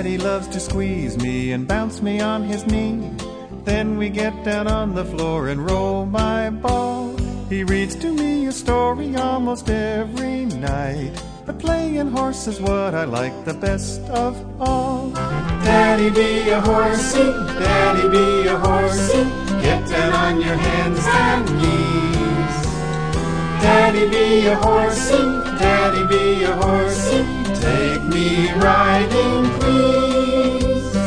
Daddy loves to squeeze me and bounce me on his knee. Then we get down on the floor and roll my ball. He reads to me a story almost every night, but playing horse is what I like the best of all. Daddy, be a horsey, Daddy, be a horsey, get down on your hands and knees. Daddy, be a horsey, Daddy, be a horsey, take me riding, please.